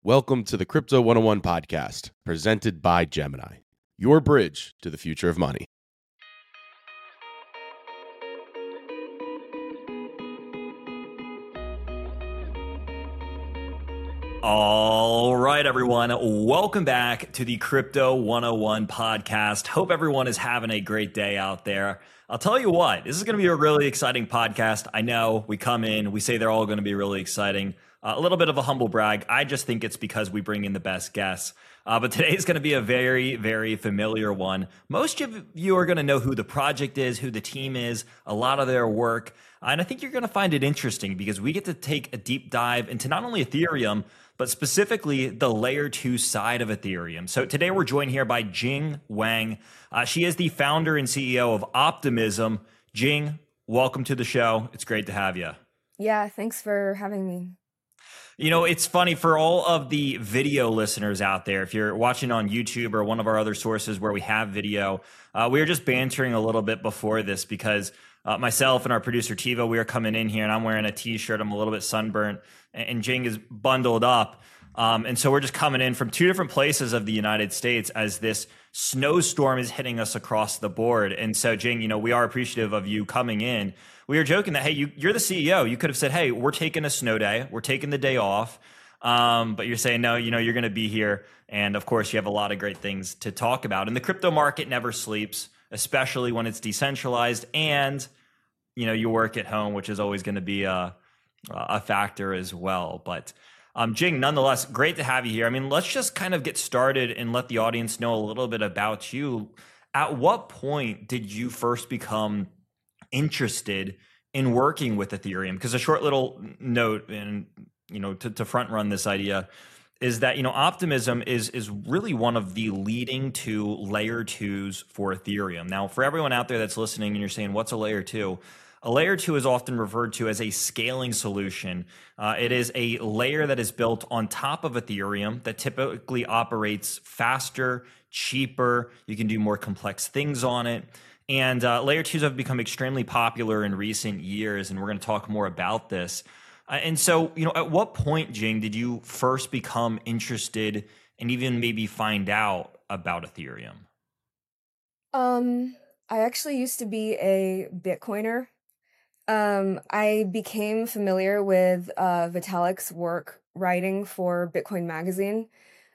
Welcome to the Crypto 101 podcast, presented by Gemini, your bridge to the future of money. All right, everyone. Welcome back to the Crypto 101 podcast. Hope everyone is having a great day out there. I'll tell you what, this is going to be a really exciting podcast. I know we come in, we say they're all going to be really exciting. A little bit of a humble brag. I just think it's because we bring in the best guests. But today is going to be a very, very familiar one. Most of you are going to know who the project is, who the team is, a lot of their work. And I think you're going to find it interesting because we get to take a deep dive into not only Ethereum, but specifically the layer 2 side of Ethereum. So today we're joined here by Jing Wang. She is the founder and CEO of Optimism. Jing, welcome to the show. It's great to have you. Yeah, thanks for having me. You know, it's funny for all of the video listeners out there, if you're watching on YouTube or one of our other sources where we have video, we were just bantering a little bit before this because myself and our producer Tiva, we are coming in here and I'm wearing a t-shirt. I'm a little bit sunburnt and Jing is bundled up. And so we're just coming in from two different places of the United States as this snowstorm is hitting us across the board. And so Jing, you know, we are appreciative of you coming in. We were joking that, hey, you're the CEO. You could have said, hey, we're taking a snow day. We're taking the day off. But you're saying, no, you know, you're going to be here. And of course, you have a lot of great things to talk about. And the crypto market never sleeps, especially when it's decentralized. And, you know, you work at home, which is always going to be a factor as well. But Jing, nonetheless, great to have you here. I mean, let's just kind of get started and let the audience know a little bit about you. At what point did you first become interested in working with Ethereum? Because a short little note, and you know, to front run this idea, is that, you know, Optimism is really one of the leading two layer 2s for Ethereum. Now, for everyone out there that's listening and you're saying, what's a layer 2? A layer 2 is often referred to as a scaling solution. It is a layer that is built on top of Ethereum that typically operates faster, cheaper. You can do more complex things on it. And layer 2s have become extremely popular in recent years, and we're going to talk more about this. And so, you know, at what point, Jing, did you first become interested and even maybe find out about Ethereum? I actually used to be a Bitcoiner. I became familiar with Vitalik's work writing for Bitcoin Magazine.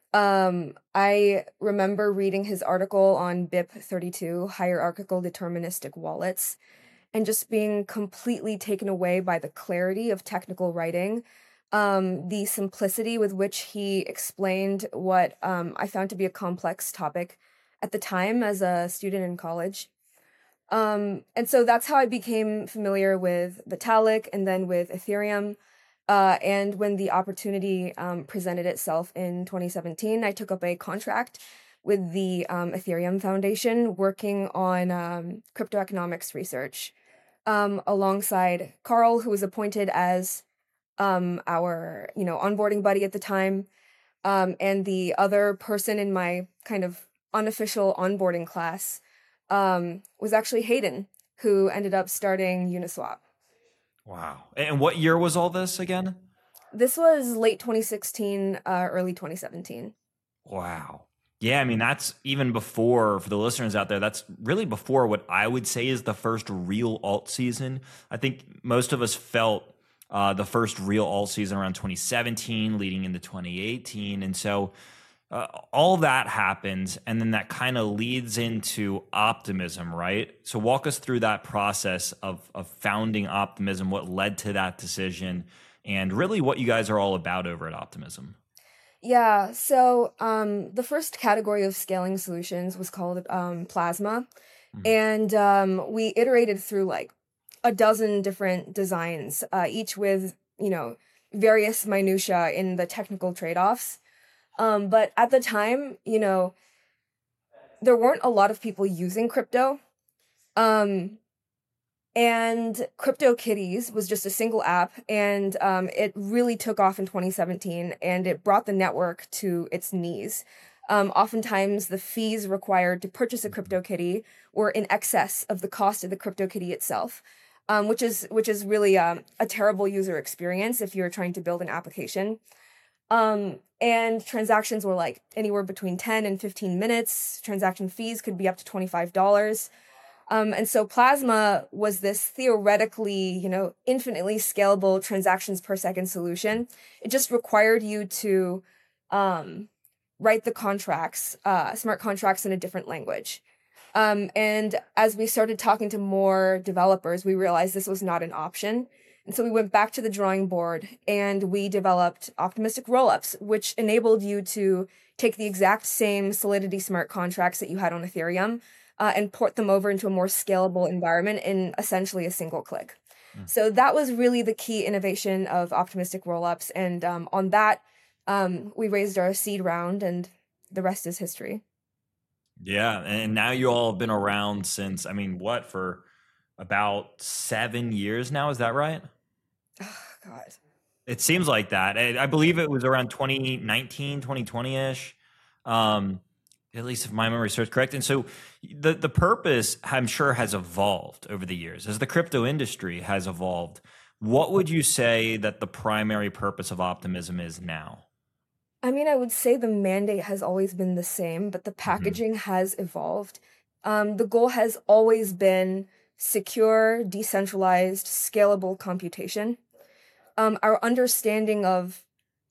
I remember reading his article on BIP32, hierarchical deterministic wallets, and just being completely taken away by the clarity of technical writing, the simplicity with which he explained what I found to be a complex topic at the time as a student in college. And so that's how I became familiar with Vitalik and then with Ethereum. And when the opportunity presented itself in 2017, I took up a contract with the Ethereum Foundation working on crypto economics research alongside Carl, who was appointed as our, you know, onboarding buddy at the time. And the other person in my kind of unofficial onboarding class was actually Hayden, who ended up starting Uniswap. Wow. And what year was all this again? This was late 2016, early 2017. Wow. Yeah, I mean, that's even before, for the listeners out there, that's really before what I would say is the first real alt season. I think most of us felt the first real alt season around 2017, leading into 2018. And so all that happens, and then that kind of leads into Optimism, right? So walk us through that process of founding Optimism, what led to that decision, and really what you guys are all about over at Optimism. Yeah, so the first category of scaling solutions was called Plasma, and we iterated through like a dozen different designs, each with, you know, various minutia in the technical trade-offs. But at the time, you know, there weren't a lot of people using crypto. And CryptoKitties was just a single app, and it really took off in 2017, and it brought the network to its knees. Oftentimes, the fees required to purchase a CryptoKitty were in excess of the cost of the CryptoKitty itself, which is really a terrible user experience if you're trying to build an application. And transactions were like anywhere between 10 and 15 minutes. Transaction fees could be up to $25. And so Plasma was this theoretically, infinitely scalable transactions per second solution. It just required you to write the contracts, smart contracts in a different language. And as we started talking to more developers, we realized this was not an option. And so we went back to the drawing board and we developed optimistic rollups, which enabled you to take the exact same Solidity smart contracts that you had on Ethereum and port them over into a more scalable environment in essentially a single click. So that was really the key innovation of optimistic rollups. And on that, we raised our seed round, and the rest is history. Yeah, and now you all have been around since, for about 7 years now, is that right? Oh, God. It seems like that. I believe it was around 2019, 2020-ish, at least if my memory serves correct. And so the purpose, I'm sure, has evolved over the years. As the crypto industry has evolved, what would you say that the primary purpose of Optimism is now? I would say the mandate has always been the same, but the packaging has evolved. The goal has always been secure, decentralized, scalable computation. Our understanding of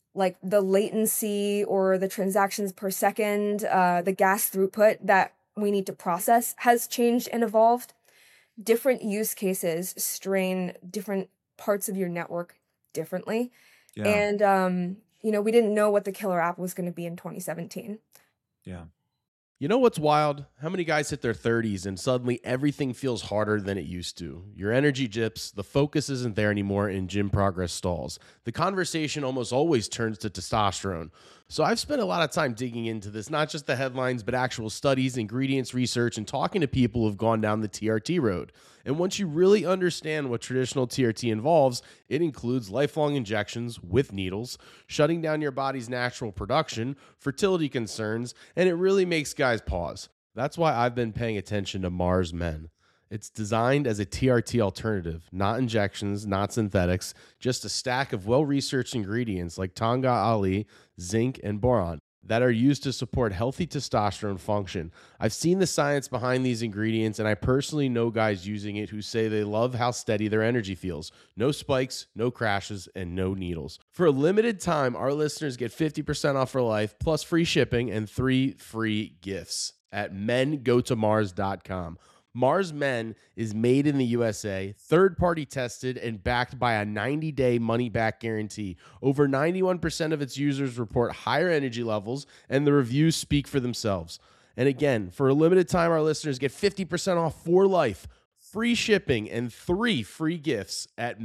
the latency or the transactions per second, the gas throughput that we need to process has changed and evolved. Different use cases strain different parts of your network differently. Yeah. And, we didn't know what the killer app was going to be in 2017. Yeah. You know what's wild? How many guys hit their 30s and suddenly everything feels harder than it used to? Your energy dips, the focus isn't there anymore, and gym progress stalls. The conversation almost always turns to testosterone. So I've spent a lot of time digging into this, not just the headlines, but actual studies, ingredients research, and talking to people who've gone down the TRT road. And once you really understand what traditional TRT involves, it includes lifelong injections with needles, shutting down your body's natural production, fertility concerns, and it really makes guys pause. That's why I've been paying attention to Mars Men. It's designed as a TRT alternative, not injections, not synthetics, just a stack of well-researched ingredients like Tanga Ali, zinc, and boron that are used to support healthy testosterone function. I've seen the science behind these ingredients, and I personally know guys using it who say they love how steady their energy feels. No spikes, no crashes, and no needles. For a limited time, our listeners get 50% off for life, plus free shipping and 3 free gifts at mengotomars.com. Mars Men is made in the USA, third-party tested, and backed by a 90-day money-back guarantee. Over 91% of its users report higher energy levels, and the reviews speak for themselves. And again, for a limited time, our listeners get 50% off for life, free shipping, and 3 free gifts at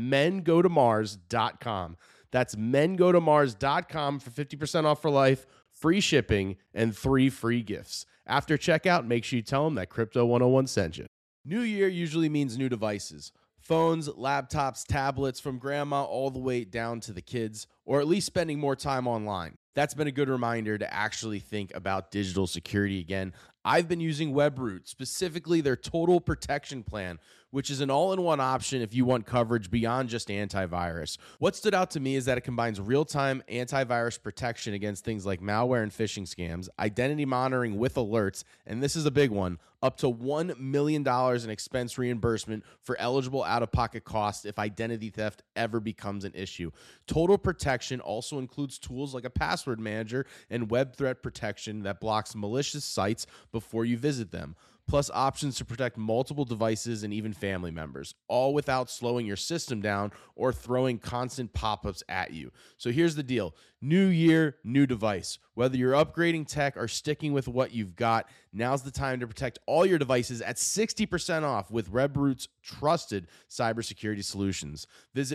mengotomars.com. That's mengotomars.com for 50% off for life, free shipping, and 3 free gifts. After checkout, make sure you tell them that Crypto 101 sent you. New year usually means new devices. Phones, laptops, tablets, from grandma all the way down to the kids, or at least spending more time online. That's been a good reminder to actually think about digital security again. I've been using Webroot, specifically their Total Protection Plan, which is an all-in-one option if you want coverage beyond just antivirus. What stood out to me is that it combines real-time antivirus protection against things like malware and phishing scams, identity monitoring with alerts, and this is a big one, up to $1 million in expense reimbursement for eligible out-of-pocket costs if identity theft ever becomes an issue. Total Protection also includes tools like a password manager and web threat protection that blocks malicious sites before you visit them, plus options to protect multiple devices and even family members, all without slowing your system down or throwing constant pop-ups at you. So here's the deal. New year, new device. Whether you're upgrading tech or sticking with what you've got, now's the time to protect all your devices at 60% off with Webroot's trusted cybersecurity solutions. Visit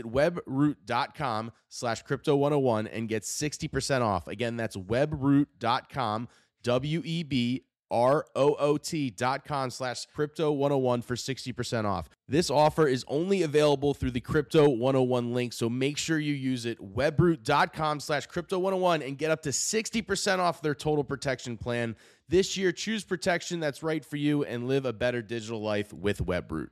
webroot.com/crypto101 and get 60% off. Again, that's webroot.com, webroot.com/crypto101 for 60% off. This offer is only available through the Crypto 101 link, so make sure you use it. webroot.com/crypto101 and get up to 60% off their Total Protection Plan. This year, choose protection that's right for you and live a better digital life with Webroot.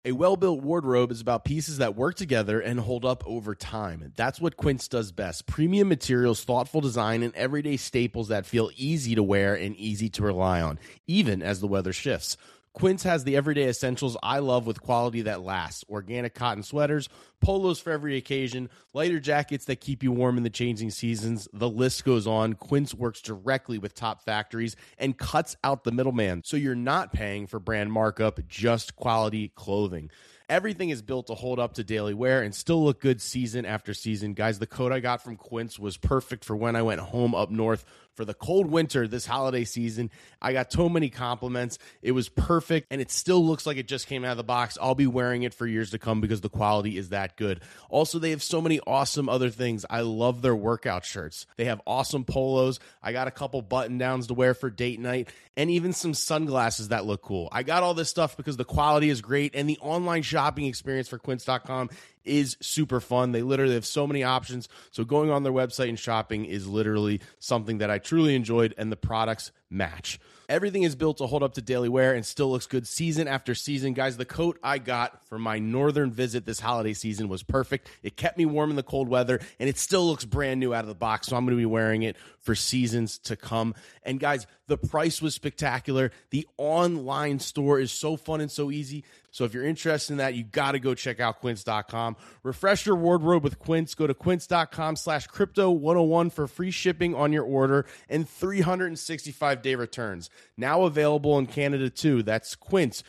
A well-built wardrobe is about pieces that work together and hold up over time. That's what Quince does best. Premium materials, thoughtful design, and everyday staples that feel easy to wear and easy to rely on, even as the weather shifts. Quince has the everyday essentials I love with quality that lasts. Organic cotton sweaters, polos for every occasion, lighter jackets that keep you warm in the changing seasons. The list goes on. Quince works directly with top factories and cuts out the middleman, so you're not paying for brand markup, just quality clothing. Everything is built to hold up to daily wear and still look good season after season. Guys, the coat I got from Quince was perfect for when I went home up north for the cold winter this holiday season. I got so many compliments. It was perfect, and it still looks like it just came out of the box. I'll be wearing it for years to come because the quality is that good. Also, they have so many awesome other things. I love their workout shirts. They have awesome polos. I got a couple button-downs to wear for date night, and even some sunglasses that look cool. I got all this stuff because the quality is great, and the online shopping experience for Quince.com is super fun. They literally have so many options. So going on their website and shopping is literally something that I truly enjoyed, and the products match. Everything is built to hold up to daily wear and still looks good season after season. Guys, the coat I got for my northern visit this holiday season was perfect. It kept me warm in the cold weather, and it still looks brand new out of the box, so I'm going to be wearing it for seasons to come. And guys, the price was spectacular. The online store is so fun and so easy. So if you're interested in that, you got to go check out Quince.com. Refresh your wardrobe with Quince. Go to Quince.com/crypto101 for free shipping on your order and 365-day returns. Now available in Canada too. That's Quince,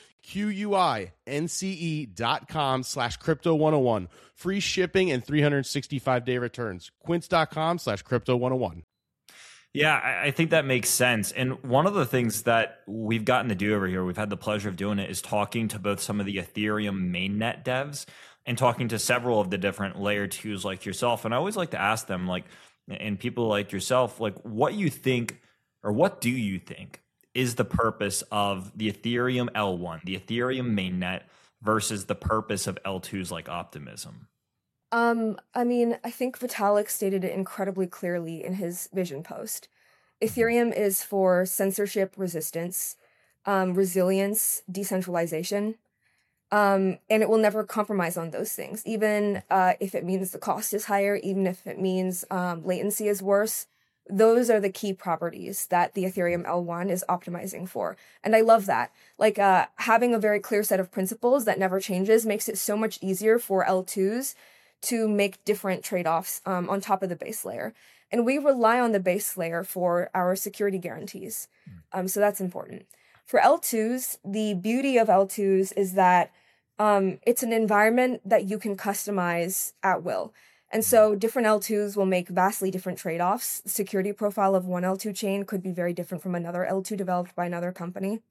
QUINCE.com/crypto101. Free shipping and 365-day returns. Quince.com/crypto101. Yeah, I think that makes sense. And one of the things that we've gotten to do over here, we've had the pleasure of doing it, is talking to both some of the Ethereum mainnet devs and talking to several of the different layer twos like yourself. And I always like to ask them, like, and people like yourself, like, what you think, or what do you think is the purpose of the Ethereum L1, the Ethereum mainnet, versus the purpose of L2s like Optimism? I mean, I think Vitalik stated it incredibly clearly in his vision post. Ethereum is for censorship resistance, resilience, decentralization, and it will never compromise on those things, even if it means the cost is higher, even if it means latency is worse. Those are the key properties that the Ethereum L1 is optimizing for. And I love that. Like having a very clear set of principles that never changes makes it so much easier for L2s to make different trade-offs on top of the base layer. And we rely on the base layer for our security guarantees. So that's important. For L2s, the beauty of L2s is that it's an environment that you can customize at will. And so different L2s will make vastly different trade-offs. The security profile of one L2 chain could be very different from another L2 developed by another company.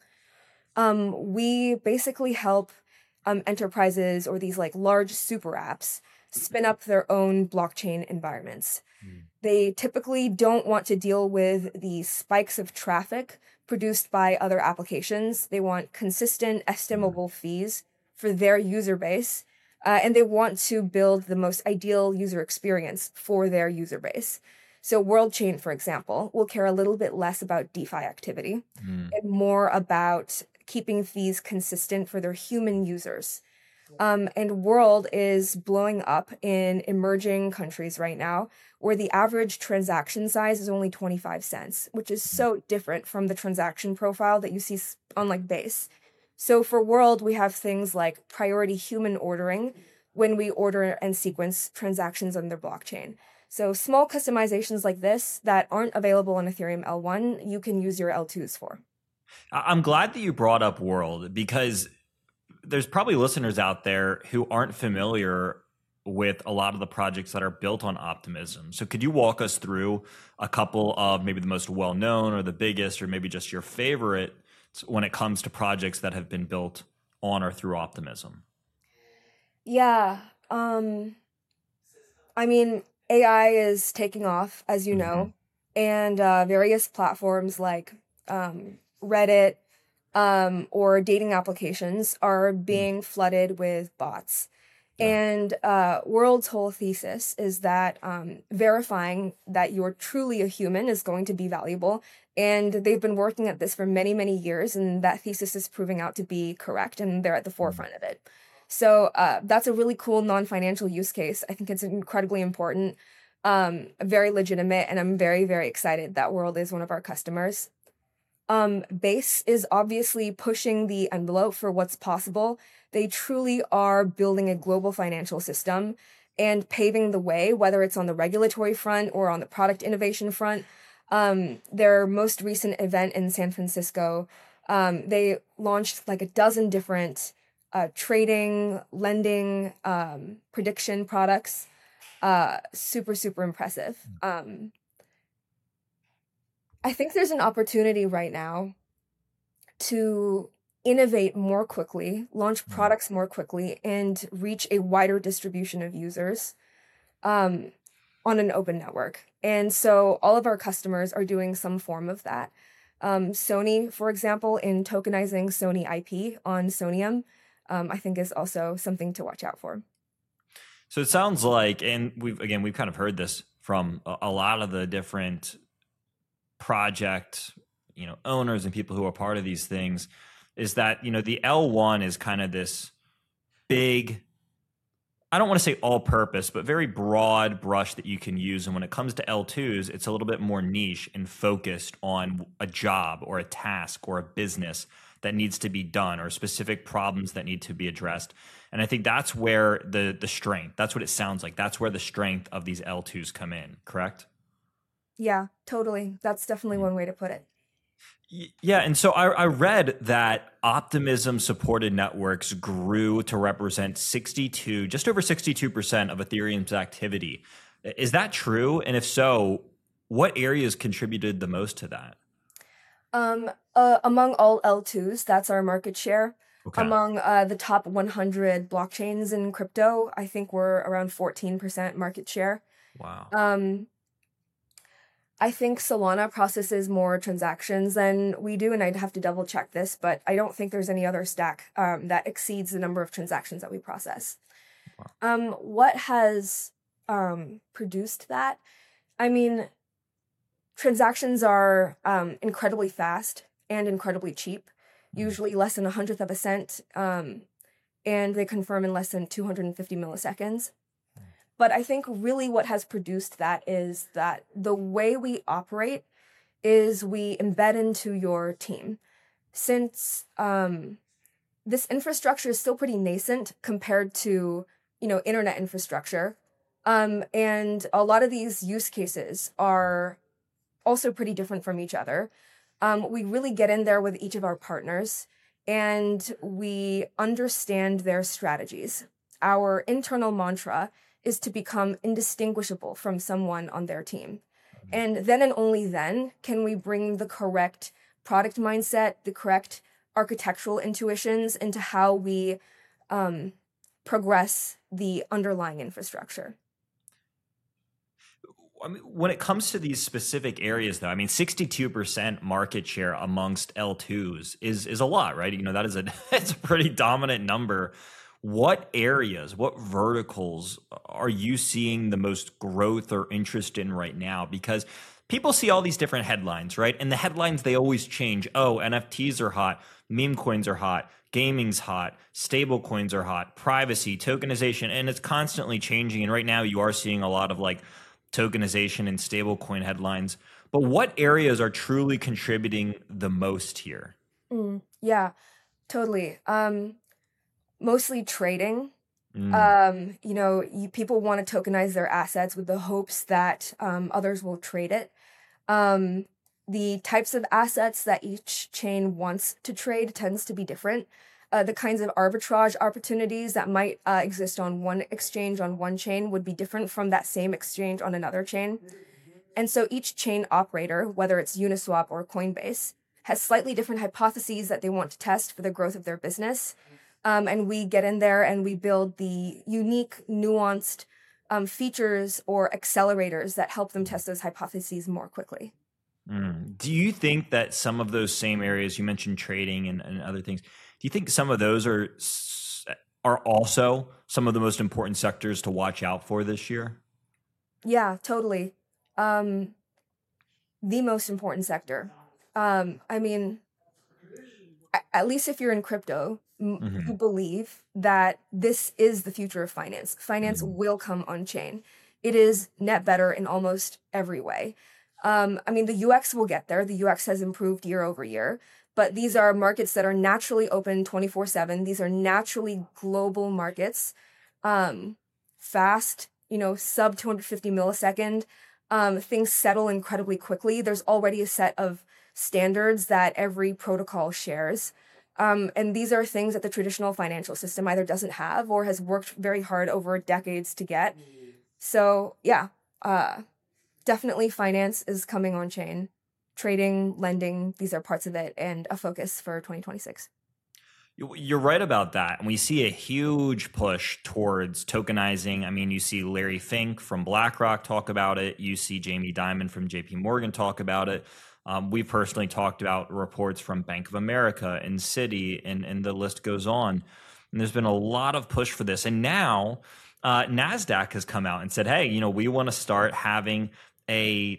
We basically help enterprises or these like large super apps spin up their own blockchain environments. They typically don't want to deal with the spikes of traffic produced by other applications. They want consistent, estimable fees for their user base, and they want to build the most ideal user experience for their user base. So WorldChain, for example, will care a little bit less about DeFi activity and more about keeping fees consistent for their human users. And World is blowing up in emerging countries right now, where the average transaction size is only 25 cents, which is so different from the transaction profile that you see on like Base. So for World, we have things like priority human ordering when we order and sequence transactions on their blockchain. So small customizations like this that aren't available on Ethereum L1, you can use your L2s for. I'm glad that you brought up World, because there's probably listeners out there who aren't familiar with a lot of the projects that are built on Optimism. So could you walk us through a couple of maybe the most well-known or the biggest or maybe just your favorite when it comes to projects that have been built on or through Optimism? Yeah. I mean, AI is taking off, as you know, and various platforms like Reddit, or dating applications are being flooded with bots. And World's whole thesis is that verifying that you're truly a human is going to be valuable. And they've been working at this for many, many years, and that thesis is proving out to be correct, and they're at the forefront of it. So that's a really cool non-financial use case. I think it's incredibly important, very legitimate, and I'm very, very excited that World is one of our customers. Base is obviously pushing the envelope for what's possible. They truly are building a global financial system and paving the way, whether it's on the regulatory front or on the product innovation front. Their most recent event in San Francisco, they launched like a dozen different trading, lending, prediction products. Super, super impressive. I think there's an opportunity right now to innovate more quickly, launch products more quickly, and reach a wider distribution of users on an open network. And so all of our customers are doing some form of that. Sony, for example, in tokenizing Sony IP on Sonium, I think is also something to watch out for. So it sounds like, and we've kind of heard this from a lot of the different project, owners and people who are part of these things, is that, the L1 is kind of this big, I don't want to say all purpose, but very broad brush that you can use. And when it comes to L2s, it's a little bit more niche and focused on a job or a task or a business that needs to be done or specific problems that need to be addressed. And I think that's where the strength, that's what it sounds like. That's where the strength of these L2s come in, correct? Yeah, totally. That's definitely one way to put it. Yeah, and so I read that Optimism supported networks grew to represent just over 62% of Ethereum's activity. Is that true? And if so, what areas contributed the most to that? Among all L2s, that's our market share. Okay. Among the top 100 blockchains in crypto, I think we're around 14% market share. Wow. I think Solana processes more transactions than we do, and I'd have to double check this, but I don't think there's any other stack that exceeds the number of transactions that we process. Wow. What has produced that? I mean, transactions are incredibly fast and incredibly cheap, usually less than 100th of a cent, and they confirm in less than 250 milliseconds. But I think really what has produced that is that the way we operate is we embed into your team. Since this infrastructure is still pretty nascent compared to, internet infrastructure, and a lot of these use cases are also pretty different from each other. We really get in there with each of our partners and we understand their strategies. Our internal mantra is to become indistinguishable from someone on their team. And then and only then can we bring the correct product mindset, the correct architectural intuitions into how we progress the underlying infrastructure. I mean, when it comes to these specific areas, though, 62% market share amongst L2s is a lot, right? That is it's a pretty dominant number. What areas, what verticals are you seeing the most growth or interest in right now? Because people see all these different headlines, right? And the headlines, they always change. Oh, NFTs are hot, meme coins are hot, gaming's hot, stable coins are hot, privacy, tokenization, and it's constantly changing. And right now you are seeing a lot of like tokenization and stablecoin headlines. But what areas are truly contributing the most here? Yeah, totally. Mostly trading. People want to tokenize their assets with the hopes that others will trade it. The types of assets that each chain wants to trade tends to be different. The kinds of arbitrage opportunities that might exist on one exchange on one chain would be different from that same exchange on another chain. And so each chain operator, whether it's Uniswap or Coinbase, has slightly different hypotheses that they want to test for the growth of their business. And we get in there and we build the unique, nuanced features or accelerators that help them test those hypotheses more quickly. Do you think that some of those same areas, you mentioned trading and other things, do you think some of those are also some of the most important sectors to watch out for this year? Yeah, totally. The most important sector. At least if you're in crypto, Hmm. who believe that this is the future of finance. Finance Hmm. will come on chain. It is net better in almost every way. I mean, the UX will get there. The UX has improved year over year, but these are markets that are naturally open 24/7. These are naturally global markets, um, fast, sub 250 millisecond. Things settle incredibly quickly. There's already a set of standards that every protocol shares. And these are things that the traditional financial system either doesn't have or has worked very hard over decades to get. So, yeah, uh, definitely finance is coming on chain. Trading, lending, these are parts of it and a focus for 2026. You're right about that. And we see a huge push towards tokenizing. I mean, you see Larry Fink from BlackRock talk about it. You see Jamie Dimon from JP Morgan talk about it. We've personally talked about reports from Bank of America and Citi, and the list goes on. And there's been a lot of push for this. And now NASDAQ has come out and said, hey, we want to start having a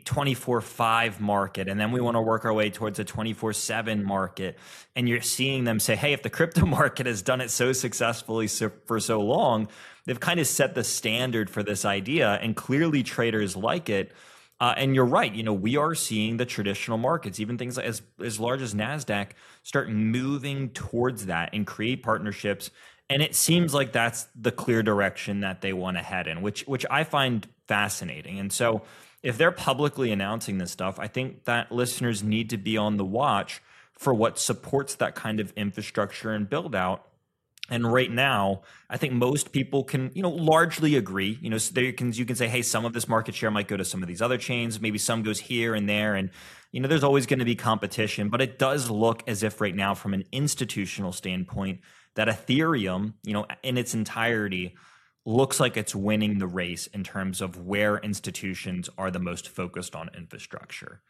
24/5 market, and then we want to work our way towards a 24/7 market. And you're seeing them say, hey, if the crypto market has done it so successfully for so long, they've kind of set the standard for this idea, and clearly traders like it. And you're right, we are seeing the traditional markets, even things as large as NASDAQ, start moving towards that and create partnerships. And it seems like that's the clear direction that they want to head in, which I find fascinating. And so if they're publicly announcing this stuff, I think that listeners need to be on the watch for what supports that kind of infrastructure and build out. And right now, I think most people can, largely agree. So there you can say, hey, some of this market share might go to some of these other chains. Maybe some goes here and there. And, there's always going to be competition. But it does look as if right now, from an institutional standpoint, that Ethereum, in its entirety, looks like it's winning the race in terms of where institutions are the most focused on infrastructure.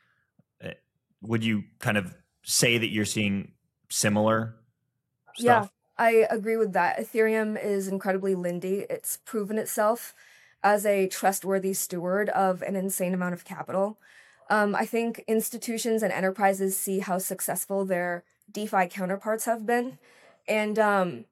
Would you kind of say that you're seeing similar Yeah, stuff? I agree with that. Ethereum is incredibly lindy. It's proven itself as a trustworthy steward of an insane amount of capital. I think institutions and enterprises see how successful their DeFi counterparts have been. And,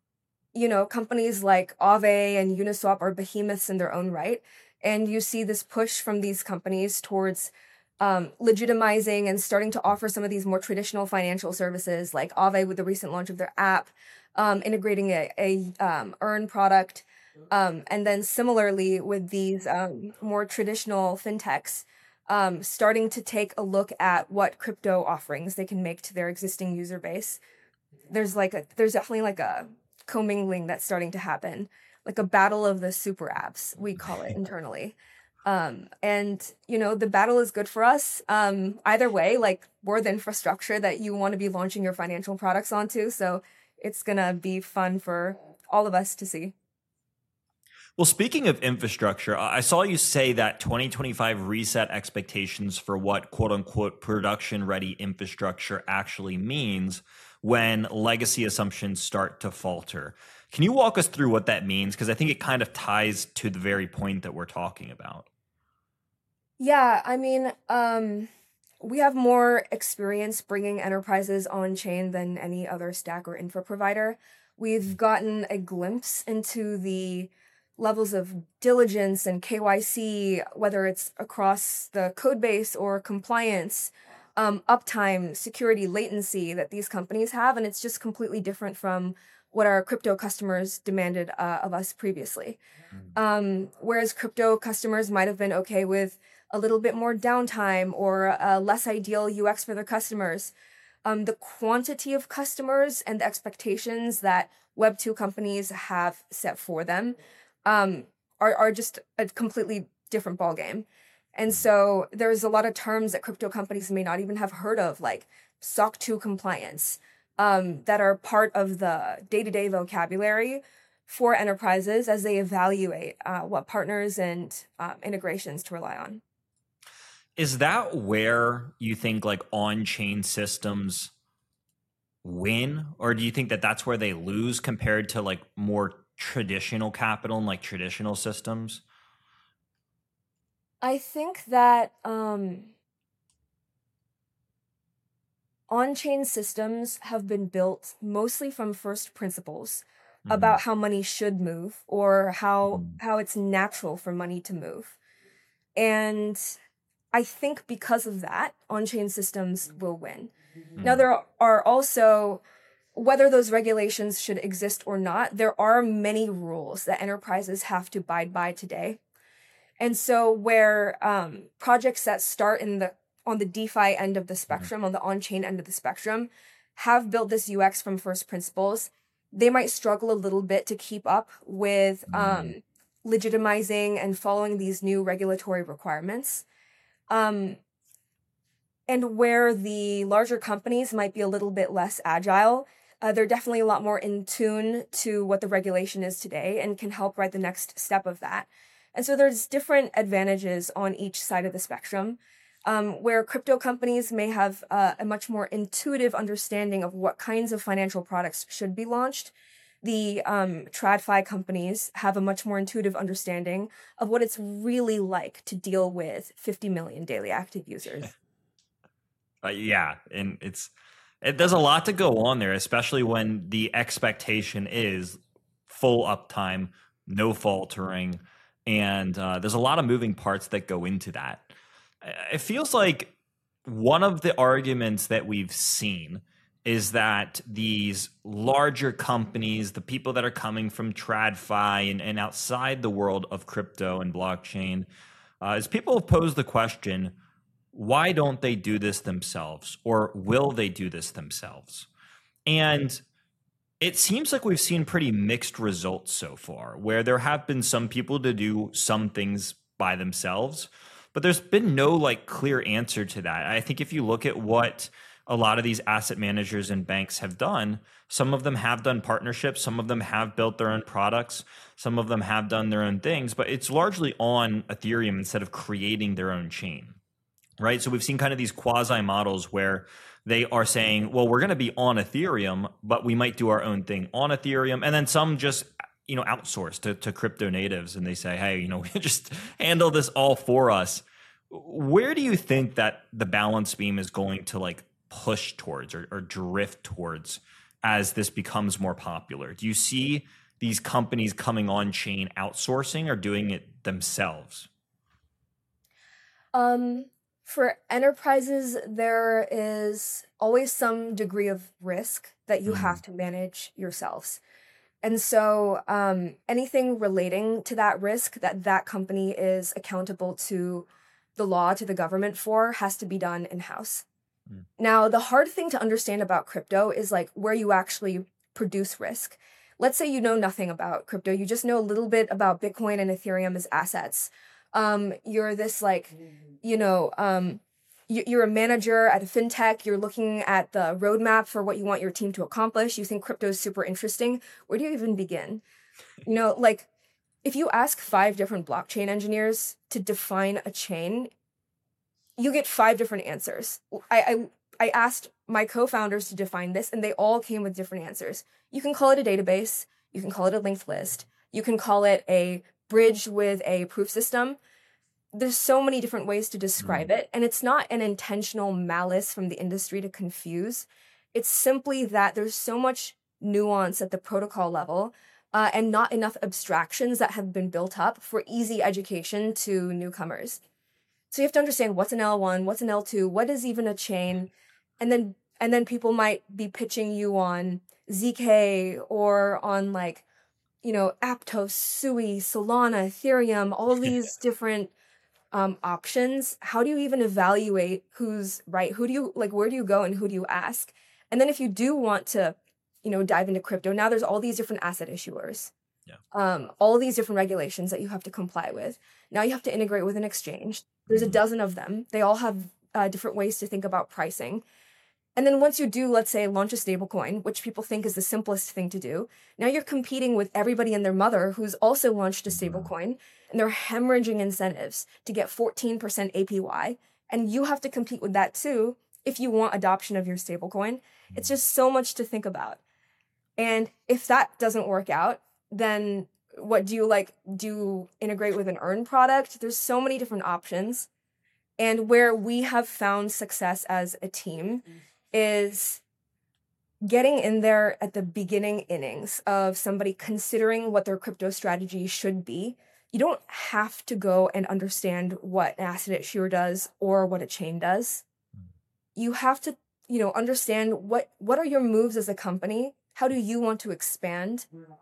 companies like Aave and Uniswap are behemoths in their own right. And you see this push from these companies towards legitimizing and starting to offer some of these more traditional financial services, like Aave with the recent launch of their app, integrating a earn product, and then similarly with these more traditional fintechs, starting to take a look at what crypto offerings they can make to their existing user base. There's definitely like a commingling that's starting to happen, like a battle of the super apps, we call it internally. And the battle is good for us. Either way, like, we're the infrastructure that you want to be launching your financial products onto. So it's gonna be fun for all of us to see. Well, speaking of infrastructure, I saw you say that 2025 reset expectations for what quote unquote production ready infrastructure actually means when legacy assumptions start to falter. Can you walk us through what that means? Because I think it kind of ties to the very point that we're talking about. Yeah, I mean, we have more experience bringing enterprises on chain than any other stack or infra provider. We've gotten a glimpse into the levels of diligence and KYC, whether it's across the code base or compliance, uptime, security, latency that these companies have. And it's just completely different from what our crypto customers demanded of us previously. Whereas crypto customers might have been okay with a little bit more downtime or a less ideal UX for their customers. The quantity of customers and the expectations that Web2 companies have set for them are just a completely different ballgame. And so there's a lot of terms that crypto companies may not even have heard of, like SOC 2 compliance, that are part of the day-to-day vocabulary for enterprises as they evaluate what partners and integrations to rely on. Is that where you think like on-chain systems win, or do you think that that's where they lose compared to like more traditional capital and like traditional systems? I think that on-chain systems have been built mostly from first principles about how money should move or how it's natural for money to move. And I think because of that, on-chain systems will win. Now, there are also, whether those regulations should exist or not, there are many rules that enterprises have to abide by today. And so where projects that start on the DeFi end of the spectrum, on the on-chain end of the spectrum, have built this UX from first principles, they might struggle a little bit to keep up with legitimizing and following these new regulatory requirements. And where the larger companies might be a little bit less agile, they're definitely a lot more in tune to what the regulation is today and can help write the next step of that. And so there's different advantages on each side of the spectrum, where crypto companies may have a much more intuitive understanding of what kinds of financial products should be launched. The TradFi companies have a much more intuitive understanding of what it's really like to deal with 50 million daily active users. Yeah, and there's a lot to go on there, especially when the expectation is full uptime, no faltering, and there's a lot of moving parts that go into that. It feels like one of the arguments that we've seen is that these larger companies, the people that are coming from TradFi and outside the world of crypto and blockchain, is people have posed the question, why don't they do this themselves? Or will they do this themselves? And it seems like we've seen pretty mixed results so far, where there have been some people to do some things by themselves, but there's been no like clear answer to that. I think if you look at what a lot of these asset managers and banks have done, some of them have done partnerships, some of them have built their own products, some of them have done their own things, but it's largely on Ethereum instead of creating their own chain, right? So we've seen kind of these quasi models where they are saying, well, we're going to be on Ethereum, but we might do our own thing on Ethereum. And then some just, outsource to crypto natives, and they say, hey, just handle this all for us. Where do you think that the balance beam is going to like push towards or drift towards as this becomes more popular? Do you see these companies coming on chain outsourcing or doing it themselves? For enterprises, there is always some degree of risk that you have to manage yourselves. And so anything relating to that risk that company is accountable to the law, to the government for, has to be done in-house. Now, the hard thing to understand about crypto is like where you actually produce risk. Let's say you know nothing about crypto. You just know a little bit about Bitcoin and Ethereum as assets. You're this like, you're a manager at a fintech. You're looking at the roadmap for what you want your team to accomplish. You think crypto is super interesting. Where do you even begin? Like if you ask 5 different blockchain engineers to define a chain, you get 5 different answers. I asked my co-founders to define this, and they all came with different answers. You can call it a database. You can call it a linked list. You can call it a bridge with a proof system. There's so many different ways to describe it, and it's not an intentional malice from the industry to confuse. It's simply that there's so much nuance at the protocol level and not enough abstractions that have been built up for easy education to newcomers. So you have to understand what's an L1, what's an L2, what is even a chain, and then people might be pitching you on ZK or on like, Aptos, Sui, Solana, Ethereum, all of these different options. How do you even evaluate who's right? Where do you go and who do you ask? And then if you do want to, dive into crypto, now there's all these different asset issuers. Yeah. All these different regulations that you have to comply with. Now you have to integrate with an exchange. There's a dozen of them. They all have different ways to think about pricing. And then once you do, let's say, launch a stablecoin, which people think is the simplest thing to do, now you're competing with everybody and their mother who's also launched a stablecoin, and they're hemorrhaging incentives to get 14% APY. And you have to compete with that too if you want adoption of your stablecoin. It's just so much to think about. And if that doesn't work out, then what do you integrate with an earn product? There's so many different options. And where we have found success as a team is getting in there at the beginning innings of somebody considering what their crypto strategy should be. You don't have to go and understand what an asset issuer does or what a chain does. You have to, understand what are your moves as a company? How do you want to expand?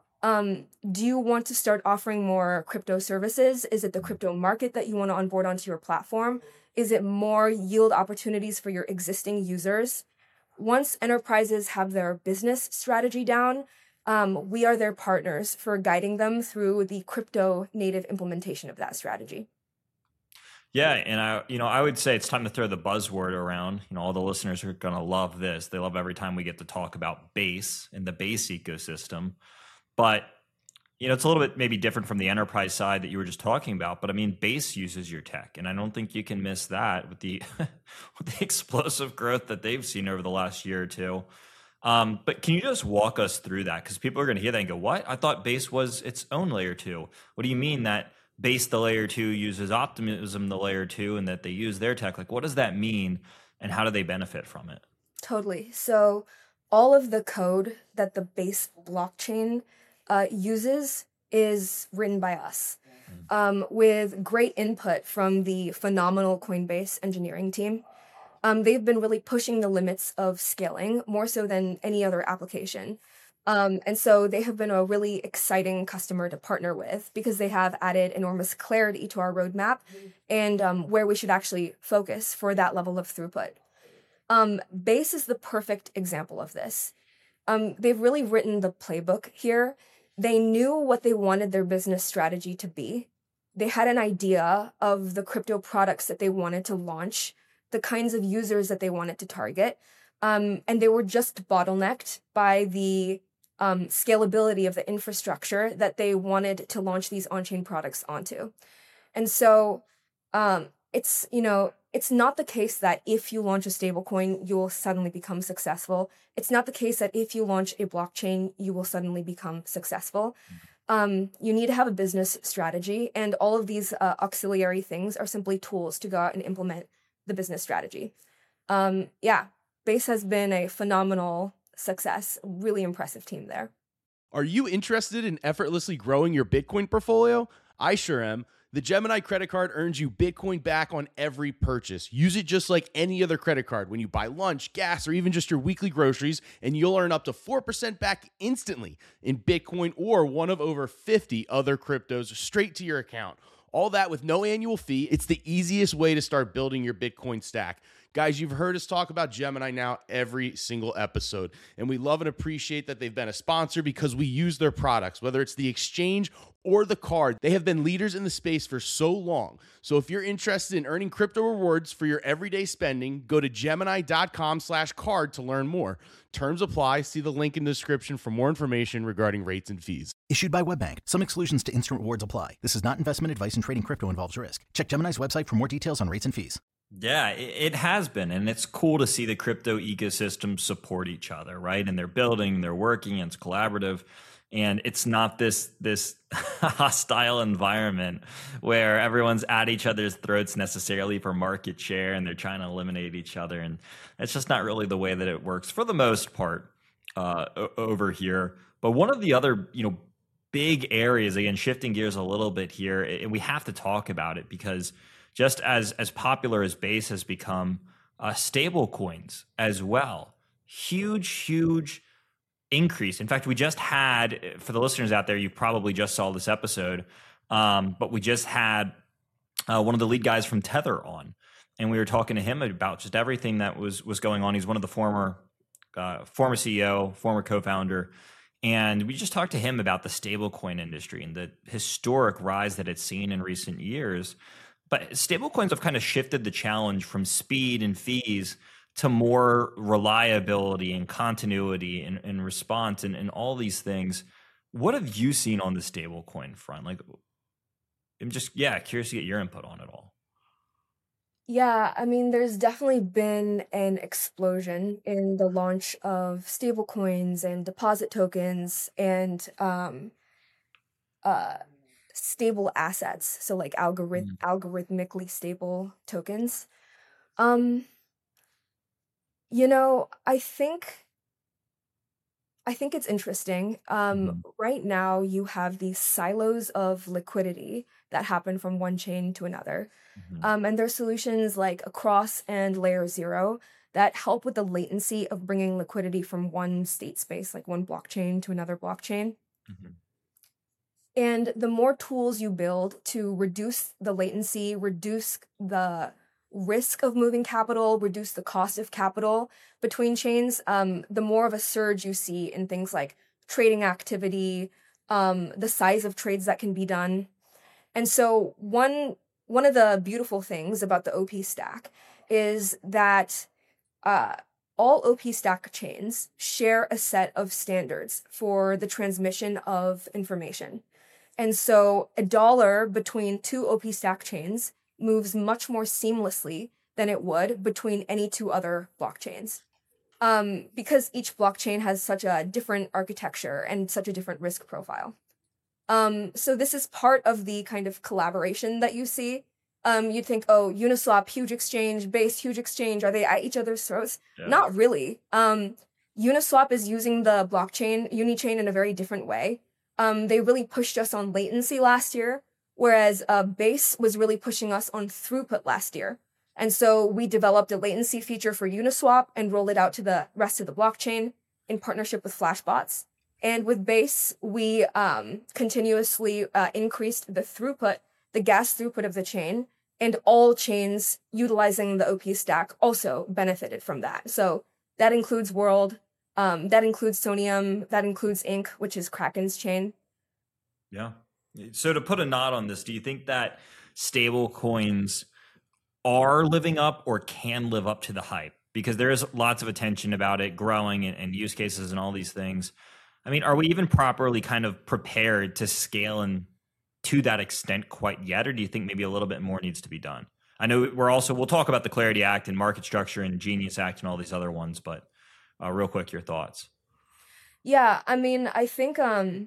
Do you want to start offering more crypto services? Is it the crypto market that you want to onboard onto your platform? Is it more yield opportunities for your existing users? Once enterprises have their business strategy down, we are their partners for guiding them through the crypto native implementation of that strategy. Yeah, and I would say it's time to throw the buzzword around. All the listeners are going to love this. They love every time we get to talk about Base and the Base ecosystem. But it's a little bit maybe different from the enterprise side that you were just talking about. But I mean, Base uses your tech, and I don't think you can miss that with the with the explosive growth that they've seen over the last year or two. But can you just walk us through that? Because people are going to hear that and go, "What? I thought Base was its own layer 2. What do you mean that Base the layer 2 uses Optimism the layer 2, and that they use their tech? Like, what does that mean, and how do they benefit from it?" Totally. So all of the code that the Base blockchain uses is written by us, with great input from the phenomenal Coinbase engineering team. They've been really pushing the limits of scaling more so than any other application. And so they have been a really exciting customer to partner with because they have added enormous clarity to our roadmap and where we should actually focus for that level of throughput. Base is the perfect example of this. They've really written the playbook here. They knew what they wanted their business strategy to be. They had an idea of the crypto products that they wanted to launch, the kinds of users that they wanted to target. And they were just bottlenecked by the scalability of the infrastructure that they wanted to launch these on-chain products onto. And so it's not the case that if you launch a stablecoin, you will suddenly become successful. It's not the case that if you launch a blockchain, you will suddenly become successful. You need to have a business strategy, and all of these auxiliary things are simply tools to go out and implement the business strategy. Base has been a phenomenal success. Really impressive team there. Are you interested in effortlessly growing your Bitcoin portfolio? I sure am. The Gemini credit card earns you Bitcoin back on every purchase. Use it just like any other credit card when you buy lunch, gas, or even just your weekly groceries, and you'll earn up to 4% back instantly in Bitcoin or one of over 50 other cryptos straight to your account. All that with no annual fee. It's the easiest way to start building your Bitcoin stack. Guys, you've heard us talk about Gemini now every single episode, and we love and appreciate that they've been a sponsor because we use their products, whether it's the exchange or the card. They have been leaders in the space for so long. So if you're interested in earning crypto rewards for your everyday spending, go to gemini.com/card to learn more. Terms apply. See the link in the description for more information regarding rates and fees. Issued by WebBank. Some exclusions to instant rewards apply. This is not investment advice, and trading crypto involves risk. Check Gemini's website for more details on rates and fees. Yeah, it has been. And it's cool to see the crypto ecosystem support each other, right? And they're building, they're working, it's collaborative. And it's not this hostile environment where everyone's at each other's throats necessarily for market share and they're trying to eliminate each other. And it's just not really the way that it works for the most part over here. But one of the other, big areas, again, shifting gears a little bit here, and we have to talk about it because just as popular as Base has become, stable coins as well. Huge increase. In fact, we just had, for the listeners out there, you probably just saw this episode, but we just had one of the lead guys from Tether on, and we were talking to him about just everything that was going on. He's one of the former CEO, former co-founder, and we just talked to him about the stablecoin industry and the historic rise that it's seen in recent years. But stablecoins have kind of shifted the challenge from speed and fees to more reliability and continuity and response and all these things. What have you seen on the stablecoin front? Like, I'm just, curious to get your input on it all. Yeah, I mean, there's definitely been an explosion in the launch of stablecoins and deposit tokens and stable assets, so like algorithmically stable tokens. I think it's interesting. Mhm. Right now, you have these silos of liquidity that happen from one chain to another. Mhm. And there's solutions like Across and Layer Zero that help with the latency of bringing liquidity from one state space, like one blockchain to another blockchain. Mhm. And the more tools you build to reduce the latency, reduce the risk of moving capital, reduce the cost of capital between chains, the more of a surge you see in things like trading activity, the size of trades that can be done. And so one of the beautiful things about the OP stack is that uh, all OP stack chains share a set of standards for the transmission of information. And so a dollar between two OP stack chains moves much more seamlessly than it would between any two other blockchains. Because each blockchain has such a different architecture and such a different risk profile. So this is part of the kind of collaboration that you see. You'd think, oh, Uniswap, huge exchange, Base, huge exchange. Are they at each other's throats? Yeah. Not really. Uniswap is using the blockchain, Unichain, in a very different way. They really pushed us on latency last year, whereas Base was really pushing us on throughput last year. And so we developed a latency feature for Uniswap and rolled it out to the rest of the blockchain in partnership with Flashbots. And with Base, we continuously increased the throughput, the gas throughput of the chain, and all chains utilizing the OP stack also benefited from that. So that includes World, that includes Sonium, that includes Inc., which is Kraken's chain. Yeah. So to put a knot on this, do you think that stable coins are living up or can live up to the hype? Because there is lots of attention about it growing and use cases and all these things. I mean, are we even properly kind of prepared to scale and to that extent quite yet? Or do you think maybe a little bit more needs to be done? I know we'll talk about the Clarity Act and market structure and Genius Act and all these other ones, but real quick, your thoughts. Yeah, I mean, I think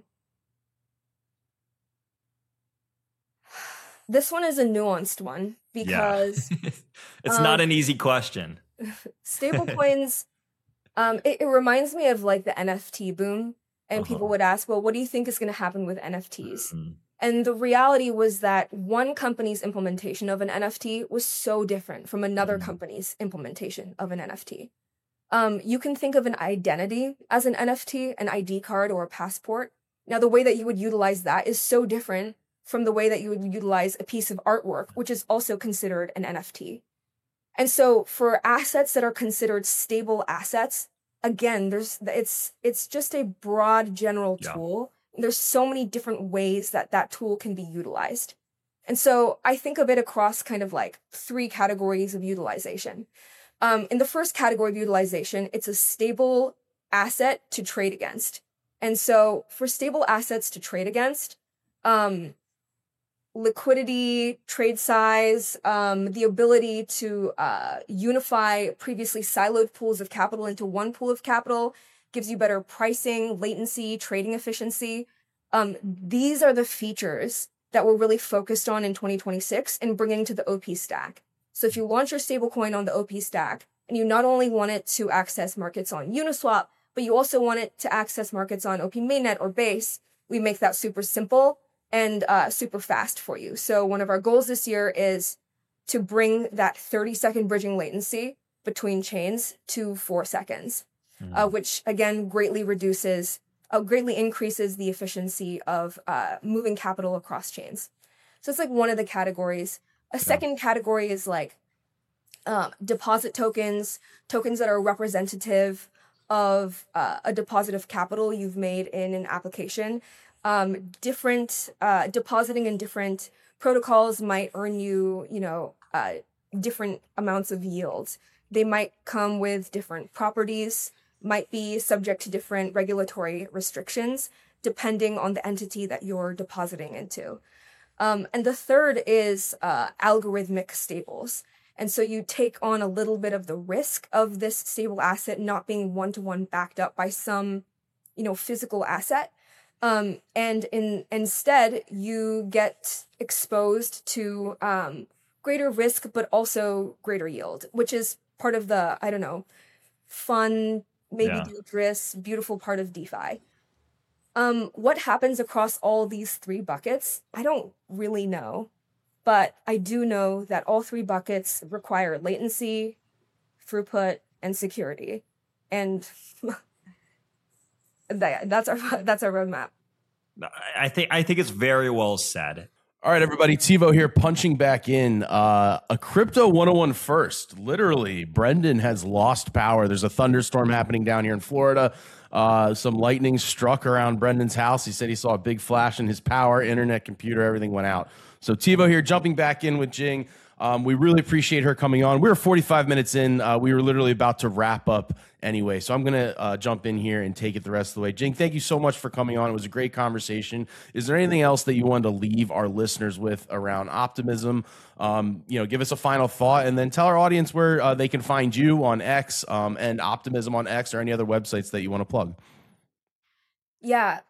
this one is a nuanced one because it's not an easy question. Stablecoins, it reminds me of like the NFT boom. And people would ask, well, what do you think is going to happen with NFTs? Mm-hmm. And the reality was that one company's implementation of an NFT was so different from another company's implementation of an NFT. You can think of an identity as an NFT, an ID card or a passport. Now, the way that you would utilize that is so different from the way that you would utilize a piece of artwork, which is also considered an NFT. And so for assets that are considered stable assets, again, it's just a broad general tool. There's so many different ways that that tool can be utilized. And so I think of it across kind of like three categories of utilization. In the first category of utilization, it's a stable asset to trade against. And so for stable assets to trade against, liquidity, trade size, the ability to unify previously siloed pools of capital into one pool of capital gives you better pricing, latency, trading efficiency. These are the features that we're really focused on in 2026 and bringing to the OP stack. So if you launch your stablecoin on the OP stack, and you not only want it to access markets on Uniswap, but you also want it to access markets on OP Mainnet or Base, we make that super simple and super fast for you. So one of our goals this year is to bring that 30-second bridging latency between chains to 4 seconds, which again greatly increases the efficiency of moving capital across chains. So it's like one of the categories. A second category is like deposit tokens that are representative of a deposit of capital you've made in an application. Depositing in different protocols might earn you, different amounts of yields. They might come with different properties, might be subject to different regulatory restrictions, depending on the entity that you're depositing into. And the third is algorithmic stables. And so you take on a little bit of the risk of this stable asset not being one-to-one backed up by some, physical asset. Instead, you get exposed to greater risk, but also greater yield, which is part of the, fun, maybe Yeah. dangerous, beautiful part of DeFi. What happens across all these three buckets? I don't really know, but I do know that all three buckets require latency, throughput, and security. And that's our roadmap. I think it's very well said. All right, everybody. TiVo here, punching back in. A Crypto 101 first. Literally, Brendan has lost power. There's a thunderstorm happening down here in Florida. Some lightning struck around Brendan's house. He said he saw a big flash in his power, internet, computer, everything went out. So TiVo here, jumping back in with Jing. We really appreciate her coming on. We were 45 minutes in. We were literally about to wrap up anyway. So I'm going to jump in here and take it the rest of the way. Jing, thank you so much for coming on. It was a great conversation. Is there anything else that you wanted to leave our listeners with around optimism? Give us a final thought and then tell our audience where they can find you on X and Optimism on X or any other websites that you want to plug. Yeah.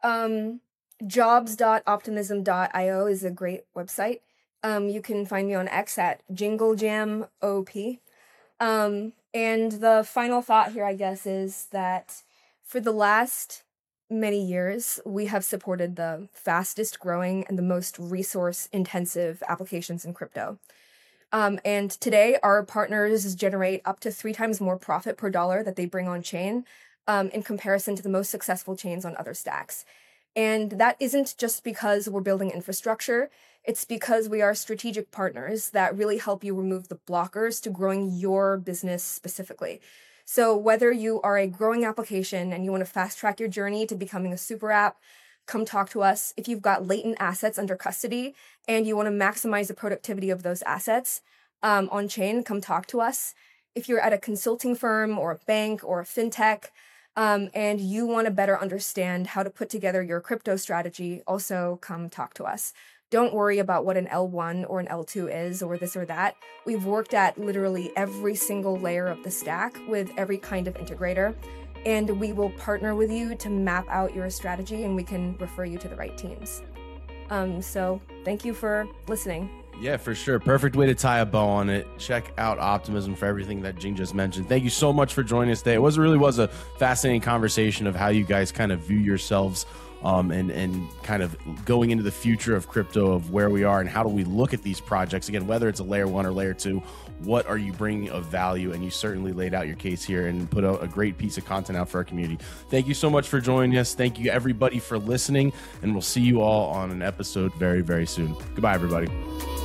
Jobs.optimism.io is a great website. You can find me on X at JingleJamOP. And the final thought here, I guess, is that for the last many years, we have supported the fastest growing and the most resource intensive applications in crypto. And today, our partners generate up to 3 times more profit per dollar that they bring on chain in comparison to the most successful chains on other stacks. And that isn't just because we're building infrastructure. It's because we are strategic partners that really help you remove the blockers to growing your business specifically. So whether you are a growing application and you want to fast track your journey to becoming a super app, come talk to us. If you've got latent assets under custody and you want to maximize the productivity of those assets on chain, come talk to us. If you're at a consulting firm or a bank or a fintech, and you want to better understand how to put together your crypto strategy, also come talk to us. Don't worry about what an L1 or an L2 is or this or that. We've worked at literally every single layer of the stack with every kind of integrator, and we will partner with you to map out your strategy and we can refer you to the right teams. So thank you for listening. Yeah, for sure. Perfect way to tie a bow on it. Check out Optimism for everything that Jing just mentioned. Thank you so much for joining us today. It really was a fascinating conversation of how you guys kind of view yourselves and kind of going into the future of crypto, of where we are and how do we look at these projects. Again, whether it's a layer 1 or layer 2, what are you bringing of value? And you certainly laid out your case here and put out a great piece of content out for our community. Thank you so much for joining us. Thank you, everybody, for listening. And we'll see you all on an episode very, very soon. Goodbye, everybody.